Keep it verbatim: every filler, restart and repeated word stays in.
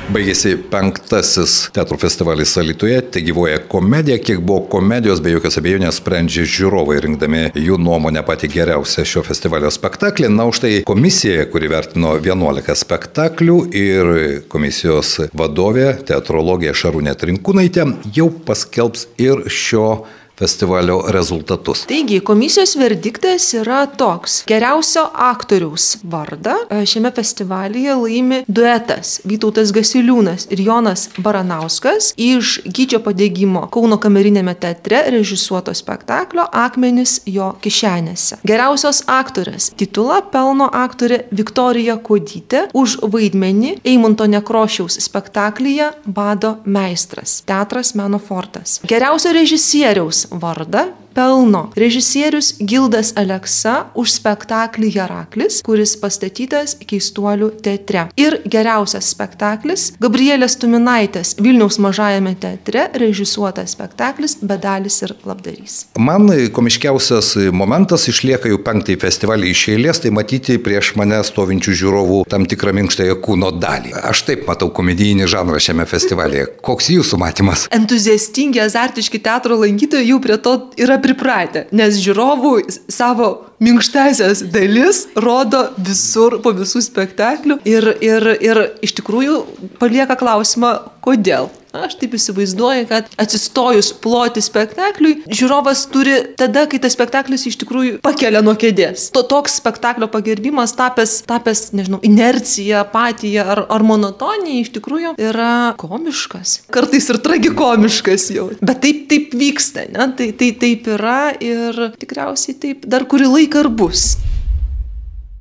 Baigėsi penktasis teatro festivalis Alytuje, te gyvoja komedija, kiek buvo komedijos, be jokios abejonės sprendžia žiūrovai, rinkdami jų nuomonę patį geriausią šio festivalio spektaklį. Na, už tai komisija, kuri vertino vienuolika spektaklių ir komisijos vadovė, teatrologė Šarūnė Trinkūnaitė, jau paskelbs ir šio festivalio rezultatus. Taigi, komisijos verdiktas yra toks. Geriausio aktoriaus vardą šiame festivalyje laimi duetas Vytautas Gasiliūnas ir Jonas Baranauskas iš Gyčio padegimo Kauno Kamerinėme teatre režisuoto spektaklio Akmenys jo kišenėse. Geriausios aktorės titulą pelno aktorė Viktorija Kuodytė už vaidmenį Eimunto Nekrošiaus spektaklyje Bado meistras. Teatras Meno fortas. Geriausio režisieriaus vardą pelno režisierius Gildas Aleksa už spektaklį Heraklis, kuris pastatytas Keistuolių teatre. Ir geriausias spektaklis Gabrielės Tuminaitės Vilniaus Mažajame teatre režisuotas spektaklis Bedalis ir labdarys. Man komiškiausias momentas išlieka jau penktąjį festivalį iš eilės, tai matyti prieš mane stovinčių žiūrovų tam tikrą minkštąją kūno dalį. Aš taip matau komedijinį žanrą šiame festivalyje. Koks jūsų matymas? Entuziastingi, azartiški teatro lankytojai jau prie to yra pripratę, nes žiūrovų savo minkštasias dalis rodo visur, po visų spektaklių ir, ir, ir iš tikrųjų palieka klausimą, kodėl. Aš taip įsivaizduoju, kad atsistojus ploti spektakliui, žiūrovas turi tada, kai tas spektaklis iš tikrųjų pakelia nuo kėdės. To toks spektaklio pagerbimas tapęs, tapęs, nežinau, inercija, apatija ar, ar monotonija iš tikrųjų yra komiškas. Kartais ir tragikomiškas jau. Bet taip, taip vyksta, ne? Tai, tai taip yra ir tikriausiai taip dar kurį laiką ir bus.